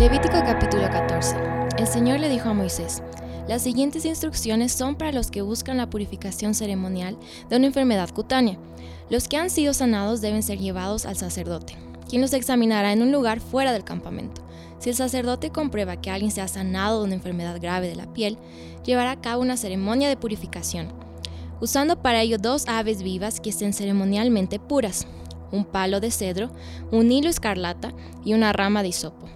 Levítico capítulo 14. El Señor le dijo a Moisés: las siguientes instrucciones son para los que buscan la purificación ceremonial de una enfermedad cutánea. Los que han sido sanados deben ser llevados al sacerdote, quien los examinará en un lugar fuera del campamento. Si el sacerdote comprueba que alguien se ha sanado de una enfermedad grave de la piel, llevará a cabo una ceremonia de purificación, usando para ello 2 aves vivas que estén ceremonialmente puras, un palo de cedro, un hilo escarlata y una rama de hisopo.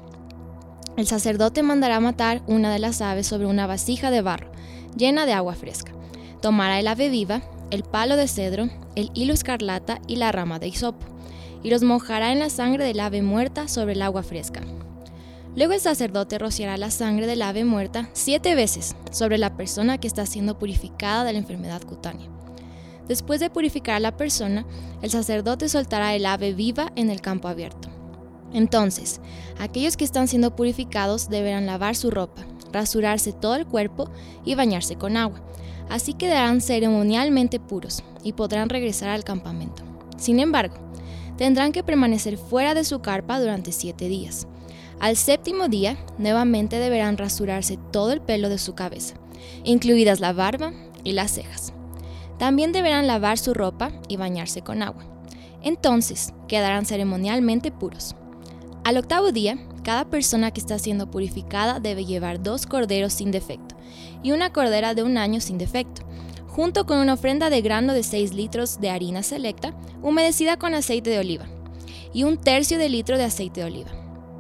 El sacerdote mandará matar una de las aves sobre una vasija de barro, llena de agua fresca. Tomará el ave viva, el palo de cedro, el hilo escarlata y la rama de hisopo, y los mojará en la sangre del ave muerta sobre el agua fresca. Luego el sacerdote rociará la sangre del ave muerta 7 veces sobre la persona que está siendo purificada de la enfermedad cutánea. Después de purificar a la persona, el sacerdote soltará el ave viva en el campo abierto. Entonces, aquellos que están siendo purificados deberán lavar su ropa, rasurarse todo el cuerpo y bañarse con agua. Así quedarán ceremonialmente puros y podrán regresar al campamento. Sin embargo, tendrán que permanecer fuera de su carpa durante 7 días. Al 7º día, nuevamente deberán rasurarse todo el pelo de su cabeza, incluidas la barba y las cejas. También deberán lavar su ropa y bañarse con agua. Entonces, quedarán ceremonialmente puros. Al 8º día, cada persona que está siendo purificada debe llevar 2 corderos sin defecto y una cordera de 1 año sin defecto, junto con una ofrenda de grano de 6 litros de harina selecta, humedecida con aceite de oliva, y 1/3 de litro de aceite de oliva.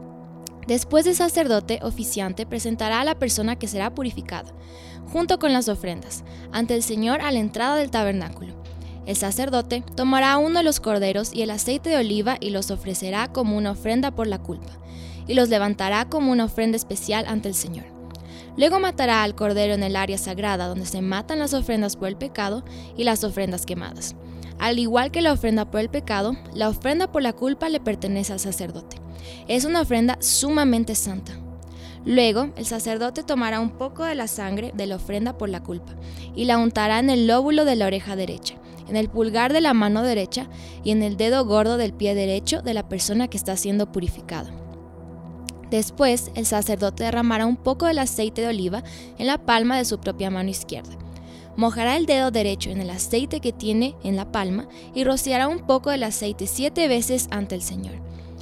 Después el sacerdote oficiante presentará a la persona que será purificada, junto con las ofrendas, ante el Señor a la entrada del tabernáculo. El sacerdote tomará uno de los corderos y el aceite de oliva y los ofrecerá como una ofrenda por la culpa, y los levantará como una ofrenda especial ante el Señor. Luego matará al cordero en el área sagrada donde se matan las ofrendas por el pecado y las ofrendas quemadas. Al igual que la ofrenda por el pecado, la ofrenda por la culpa le pertenece al sacerdote. Es una ofrenda sumamente santa. Luego, el sacerdote tomará un poco de la sangre de la ofrenda por la culpa y la untará en el lóbulo de la oreja derecha, en el pulgar de la mano derecha y en el dedo gordo del pie derecho de la persona que está siendo purificada. Después, el sacerdote derramará un poco del aceite de oliva en la palma de su propia mano izquierda. Mojará el dedo derecho en el aceite que tiene en la palma y rociará un poco del aceite 7 veces ante el Señor.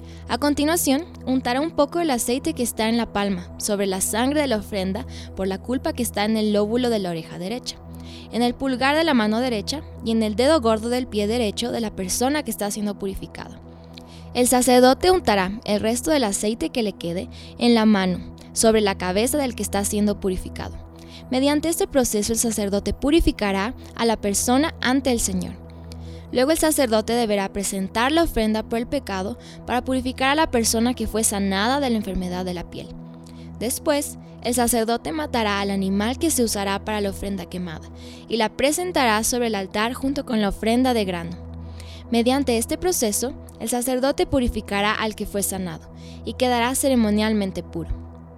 A continuación, untará un poco del aceite que está en la palma sobre la sangre de la ofrenda por la culpa que está en el lóbulo de la oreja derecha, en el pulgar de la mano derecha y en el dedo gordo del pie derecho de la persona que está siendo purificada. El sacerdote untará el resto del aceite que le quede en la mano sobre la cabeza del que está siendo purificado. Mediante este proceso el sacerdote purificará a la persona ante el Señor. Luego el sacerdote deberá presentar la ofrenda por el pecado para purificar a la persona que fue sanada de la enfermedad de la piel. Después, el sacerdote matará al animal que se usará para la ofrenda quemada y la presentará sobre el altar junto con la ofrenda de grano. Mediante este proceso, el sacerdote purificará al que fue sanado y quedará ceremonialmente puro.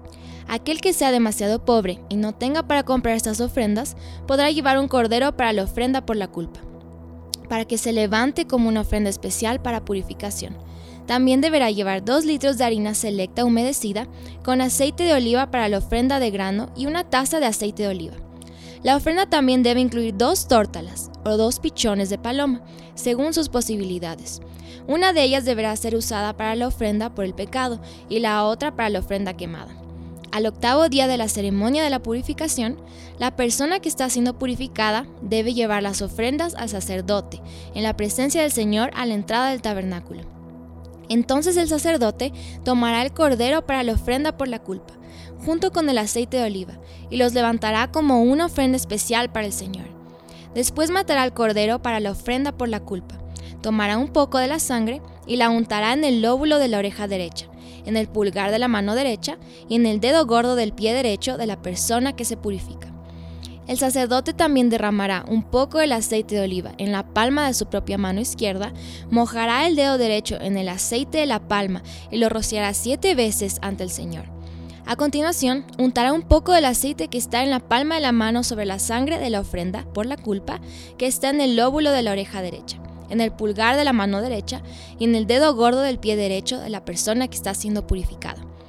Aquel que sea demasiado pobre y no tenga para comprar estas ofrendas, podrá llevar un cordero para la ofrenda por la culpa, para que se levante como una ofrenda especial para purificación. También deberá llevar 2 litros de harina selecta humedecida con aceite de oliva para la ofrenda de grano y una taza de aceite de oliva. La ofrenda también debe incluir 2 tórtalas o 2 pichones de paloma, según sus posibilidades. Una de ellas deberá ser usada para la ofrenda por el pecado y la otra para la ofrenda quemada. Al 8º día de la ceremonia de la purificación, la persona que está siendo purificada debe llevar las ofrendas al sacerdote en la presencia del Señor a la entrada del tabernáculo. Entonces el sacerdote tomará el cordero para la ofrenda por la culpa, junto con el aceite de oliva, y los levantará como una ofrenda especial para el Señor. Después matará al cordero para la ofrenda por la culpa. Tomará un poco de la sangre y la untará en el lóbulo de la oreja derecha, en el pulgar de la mano derecha y en el dedo gordo del pie derecho de la persona que se purifica. El sacerdote también derramará un poco del aceite de oliva en la palma de su propia mano izquierda, mojará el dedo derecho en el aceite de la palma y lo rociará 7 veces ante el Señor. A continuación, untará un poco del aceite que está en la palma de la mano sobre la sangre de la ofrenda por la culpa que está en el lóbulo de la oreja derecha, en el pulgar de la mano derecha y en el dedo gordo del pie derecho de la persona que está siendo purificada.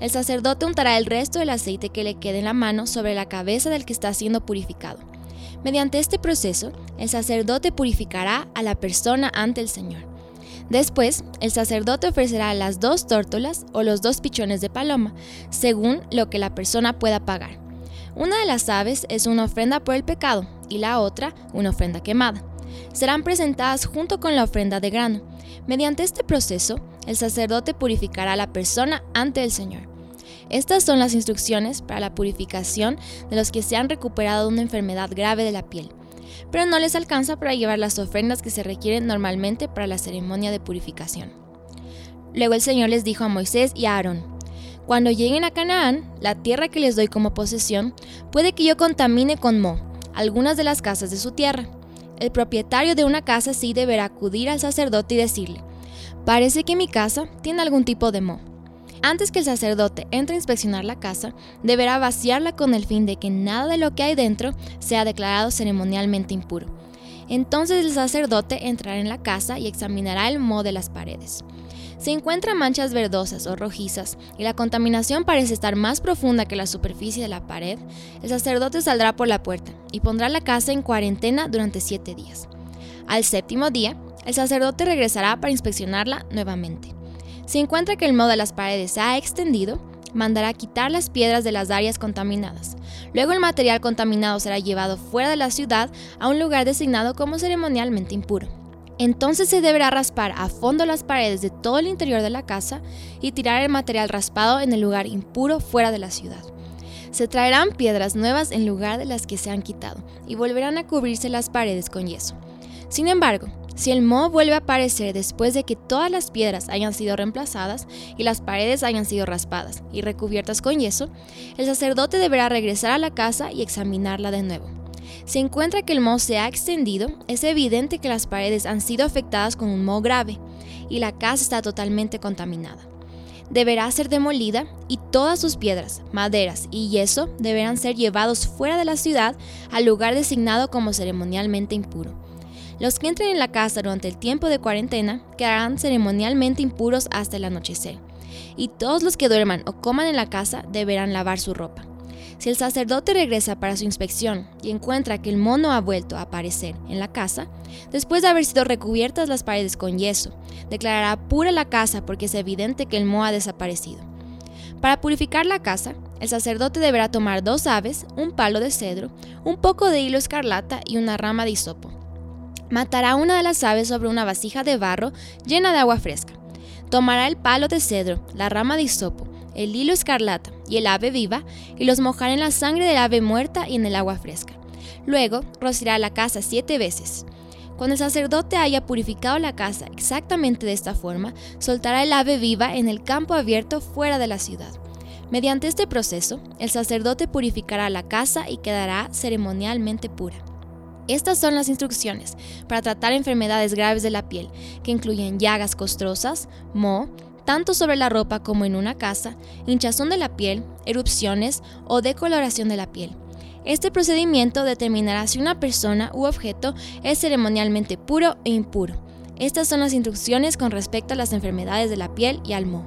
El sacerdote untará el resto del aceite que le quede en la mano sobre la cabeza del que está siendo purificado. Mediante este proceso, el sacerdote purificará a la persona ante el Señor. Después, el sacerdote ofrecerá las 2 tórtolas o los 2 pichones de paloma, según lo que la persona pueda pagar. Una de las aves es una ofrenda por el pecado y la otra una ofrenda quemada. Serán presentadas junto con la ofrenda de grano. Mediante este proceso, el sacerdote purificará a la persona ante el Señor. Estas son las instrucciones para la purificación de los que se han recuperado de una enfermedad grave de la piel, pero no les alcanza para llevar las ofrendas que se requieren normalmente para la ceremonia de purificación. Luego el Señor les dijo a Moisés y a Aarón: cuando lleguen a Canaán, la tierra que les doy como posesión, puede que yo contamine con moho algunas de las casas de su tierra. El propietario de una casa sí deberá acudir al sacerdote y decirle: parece que mi casa tiene algún tipo de moho. Antes que el sacerdote entre a inspeccionar la casa, deberá vaciarla con el fin de que nada de lo que hay dentro sea declarado ceremonialmente impuro. Entonces el sacerdote entrará en la casa y examinará el moho de las paredes. Si encuentra manchas verdosas o rojizas y la contaminación parece estar más profunda que la superficie de la pared, el sacerdote saldrá por la puerta y pondrá la casa en cuarentena durante 7 días. Al 7º día, el sacerdote regresará para inspeccionarla nuevamente. Si encuentra que el moho de las paredes se ha extendido, mandará quitar las piedras de las áreas contaminadas. Luego el material contaminado será llevado fuera de la ciudad a un lugar designado como ceremonialmente impuro. Entonces se deberá raspar a fondo las paredes de todo el interior de la casa y tirar el material raspado en el lugar impuro fuera de la ciudad. Se traerán piedras nuevas en lugar de las que se han quitado y volverán a cubrirse las paredes con yeso. Sin embargo, si el moho vuelve a aparecer después de que todas las piedras hayan sido reemplazadas y las paredes hayan sido raspadas y recubiertas con yeso, el sacerdote deberá regresar a la casa y examinarla de nuevo. Si encuentra que el moho se ha extendido, es evidente que las paredes han sido afectadas con un moho grave y la casa está totalmente contaminada. Deberá ser demolida y todas sus piedras, maderas y yeso deberán ser llevados fuera de la ciudad al lugar designado como ceremonialmente impuro. Los que entren en la casa durante el tiempo de cuarentena quedarán ceremonialmente impuros hasta el anochecer, y todos los que duerman o coman en la casa deberán lavar su ropa. Si el sacerdote regresa para su inspección y encuentra que el moho no ha vuelto a aparecer en la casa, después de haber sido recubiertas las paredes con yeso, declarará pura la casa porque es evidente que el moho ha desaparecido. Para purificar la casa, el sacerdote deberá tomar 2 aves, un palo de cedro, un poco de hilo escarlata y una rama de hisopo. Matará una de las aves sobre una vasija de barro llena de agua fresca. Tomará el palo de cedro, la rama de hisopo, el hilo escarlata y el ave viva y los mojará en la sangre del ave muerta y en el agua fresca. Luego rociará la casa 7 veces. Cuando el sacerdote haya purificado la casa exactamente de esta forma, soltará el ave viva en el campo abierto fuera de la ciudad. Mediante este proceso, el sacerdote purificará la casa y quedará ceremonialmente pura. Estas son las instrucciones para tratar enfermedades graves de la piel, que incluyen llagas costrosas, moho, tanto sobre la ropa como en una casa, hinchazón de la piel, erupciones o decoloración de la piel. Este procedimiento determinará si una persona u objeto es ceremonialmente puro e impuro. Estas son las instrucciones con respecto a las enfermedades de la piel y al moho.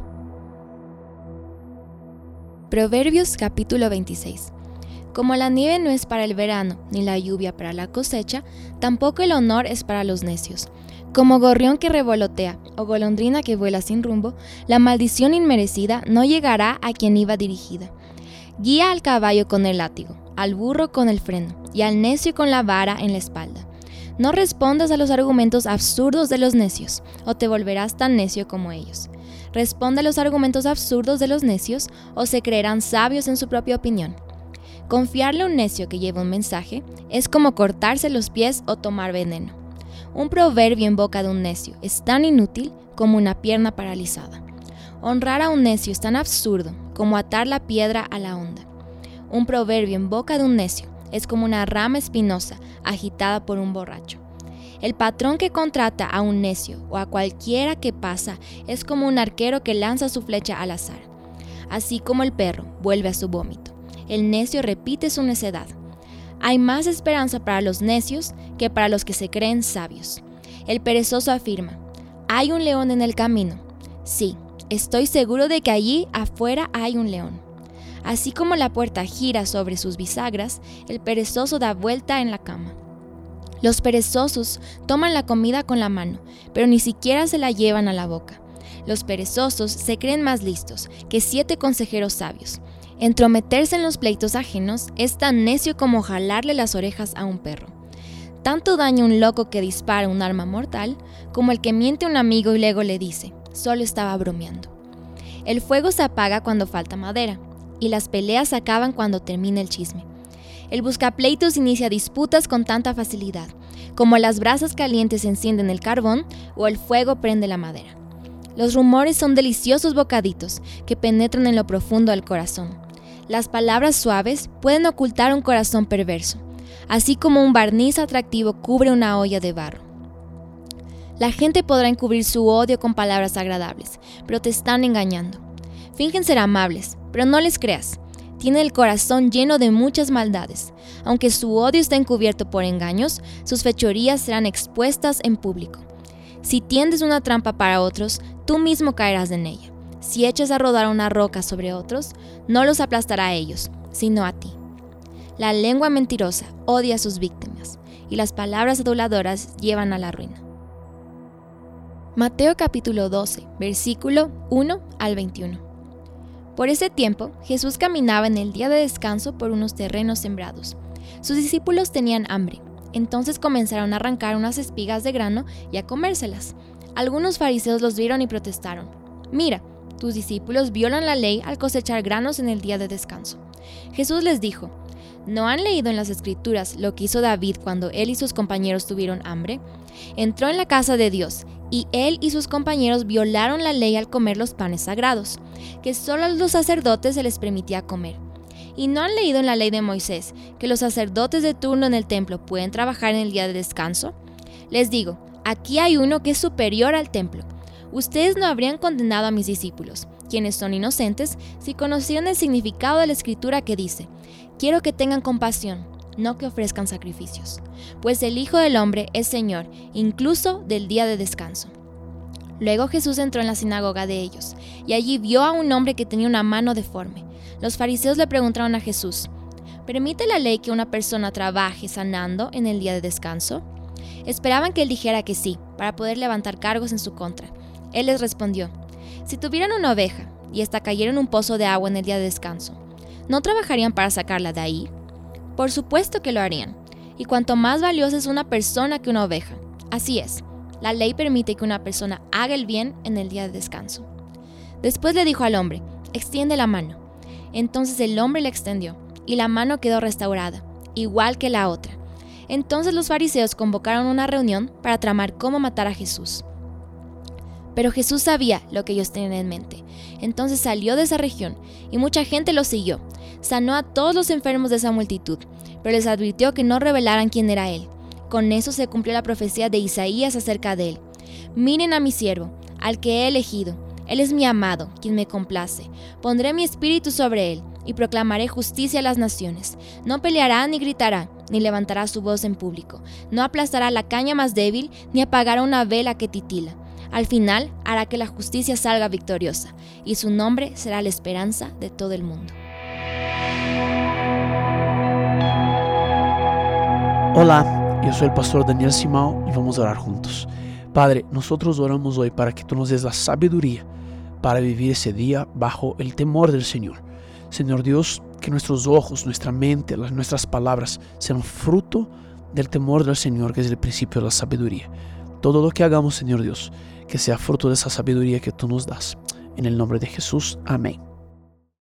Proverbios capítulo 26. Como la nieve no es para el verano, ni la lluvia para la cosecha, tampoco el honor es para los necios. Como gorrión que revolotea o golondrina que vuela sin rumbo, la maldición inmerecida no llegará a quien iba dirigida. Guía al caballo con el látigo, al burro con el freno y al necio con la vara en la espalda. No respondas a los argumentos absurdos de los necios, o te volverás tan necio como ellos. Responde a los argumentos absurdos de los necios, o se creerán sabios en su propia opinión. Confiarle a un necio que lleva un mensaje es como cortarse los pies o tomar veneno. Un proverbio en boca de un necio es tan inútil como una pierna paralizada. Honrar a un necio es tan absurdo como atar la piedra a la honda. Un proverbio en boca de un necio es como una rama espinosa agitada por un borracho. El patrón que contrata a un necio o a cualquiera que pasa es como un arquero que lanza su flecha al azar. Así como el perro vuelve a su vómito, el necio repite su necedad. Hay más esperanza para los necios que para los que se creen sabios. El perezoso afirma: hay un león en el camino. Sí, estoy seguro de que allí afuera hay un león. Así como la puerta gira sobre sus bisagras, el perezoso da vuelta en la cama. Los perezosos toman la comida con la mano, pero ni siquiera se la llevan a la boca. Los perezosos se creen más listos que 7 consejeros sabios. Entrometerse en los pleitos ajenos es tan necio como jalarle las orejas a un perro. Tanto daña un loco que dispara un arma mortal, como el que miente a un amigo y luego le dice, solo estaba bromeando. El fuego se apaga cuando falta madera, y las peleas acaban cuando termina el chisme. El buscapleitos inicia disputas con tanta facilidad, como las brasas calientes encienden el carbón o el fuego prende la madera. Los rumores son deliciosos bocaditos que penetran en lo profundo del corazón. Las palabras suaves pueden ocultar un corazón perverso, así como un barniz atractivo cubre una olla de barro. La gente podrá encubrir su odio con palabras agradables, pero te están engañando. Fingen ser amables, pero no les creas. Tienen el corazón lleno de muchas maldades. Aunque su odio está encubierto por engaños, sus fechorías serán expuestas en público. Si tiendes una trampa para otros, tú mismo caerás en ella. Si echas a rodar una roca sobre otros, no los aplastará a ellos, sino a ti. La lengua mentirosa odia a sus víctimas, y las palabras aduladoras llevan a la ruina. Mateo capítulo 12, versículo 1 al 21. Por ese tiempo, Jesús caminaba en el día de descanso por unos terrenos sembrados. Sus discípulos tenían hambre, entonces comenzaron a arrancar unas espigas de grano y a comérselas. Algunos fariseos los vieron y protestaron. Mira, tus discípulos violan la ley al cosechar granos en el día de descanso. Jesús les dijo, ¿no han leído en las Escrituras lo que hizo David cuando él y sus compañeros tuvieron hambre? Entró en la casa de Dios, y él y sus compañeros violaron la ley al comer los panes sagrados, que solo a los sacerdotes se les permitía comer. ¿Y no han leído en la ley de Moisés que los sacerdotes de turno en el templo pueden trabajar en el día de descanso? Les digo, aquí hay uno que es superior al templo. Ustedes no habrían condenado a mis discípulos, quienes son inocentes, si conocieran el significado de la escritura que dice, quiero que tengan compasión, no que ofrezcan sacrificios, pues el Hijo del Hombre es Señor, incluso del día de descanso. Luego Jesús entró en la sinagoga de ellos, y allí vio a un hombre que tenía una mano deforme. Los fariseos le preguntaron a Jesús, ¿permite la ley que una persona trabaje sanando en el día de descanso? Esperaban que él dijera que sí, para poder levantar cargos en su contra. Él les respondió, si tuvieran una oveja, y ésta cayera en un pozo de agua en el día de descanso, ¿no trabajarían para sacarla de ahí? Por supuesto que lo harían, y cuanto más valiosa es una persona que una oveja. Así es, la ley permite que una persona haga el bien en el día de descanso. Después le dijo al hombre, extiende la mano. Entonces el hombre la extendió, y la mano quedó restaurada, igual que la otra. Entonces los fariseos convocaron una reunión para tramar cómo matar a Jesús. Pero Jesús sabía lo que ellos tenían en mente. Entonces salió de esa región, y mucha gente lo siguió. Sanó a todos los enfermos de esa multitud, pero les advirtió que no revelaran quién era él. Con eso se cumplió la profecía de Isaías acerca de él. Miren a mi siervo, al que he elegido. Él es mi amado, quien me complace. Pondré mi espíritu sobre él, y proclamaré justicia a las naciones. No peleará ni gritará, ni levantará su voz en público. No aplastará la caña más débil, ni apagará una vela que titila. Al final hará que la justicia salga victoriosa, y su nombre será la esperanza de todo el mundo. Hola, yo soy el pastor Daniel Simao y vamos a orar juntos. Padre, nosotros oramos hoy para que tú nos des la sabiduría para vivir ese día bajo el temor del Señor. Señor Dios, que nuestros ojos, nuestra mente, nuestras palabras sean fruto del temor del Señor, que es el principio de la sabiduría. Todo lo que hagamos, Señor Dios, que sea fruto de esa sabiduría que tú nos das. En el nombre de Jesús, amén.